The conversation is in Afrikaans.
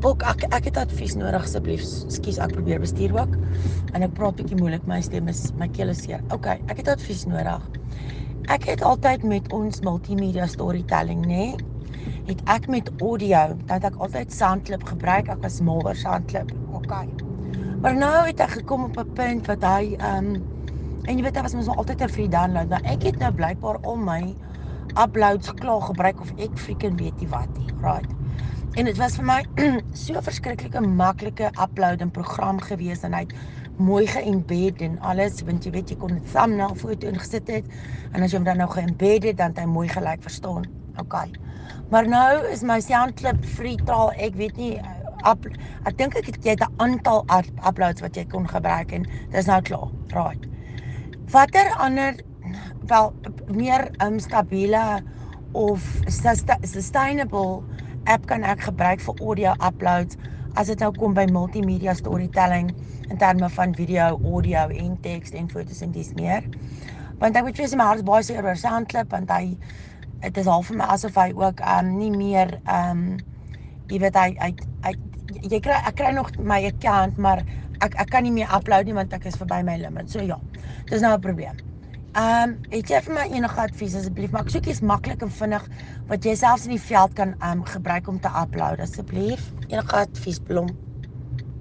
Bok, ek het advies nodig asseblief. Skus, ek probeer bestuur ook. En ek praat bietjie moeilik, my stem is, my keel is seer. Okay, ek het advies nodig. Ek het altyd met ons multimedia storytelling, nê? Het ek met audio, dat ek altyd Soundclip gebruik, ek was mal oor Soundclip. Okay. Maar nou het ek gekom op 'n punt wat hy en jy weet, hy was mos altyd 'n free download, maar ek het nou blykbaar al my uploads klaar gebruik of ek freaking weet nie wat nie, right? En dit was vir my so verskriklike maklike upload en program gewees en hy het mooi geembed en alles, want jy weet, jy kon 'n thumbnail foto ingesit het en as jy hom dan nou geembed het, dan het hy mooi gelyk, verstaan. Okay. Maar nou is my Soundclip free trial, ek weet nie, ek dink jy het 'n aantal uploads wat jy kon gebruik en dis nou klaar, right. Watter ander, wel, meer stabiele of sustainable app kan ek gebruik vir audio uploads as dit nou kom by multimedia storytelling in terme van video, audio en teks en foto's en dis meer. Want ek moet vir my hart baie seer oor Soundclip, want het is half vir my asof hy ook nie meer jy weet, ek kry nog my account, maar ek kan nie meer upload nie, want ek is verby my limit. So ja, dis nou 'n probleem. Het jy vir my enige advies asseblief, maar ek soek iets maklik en vinnig wat jy selfs in die veld kan gebruik om te upload asseblief. Enige advies, Blom?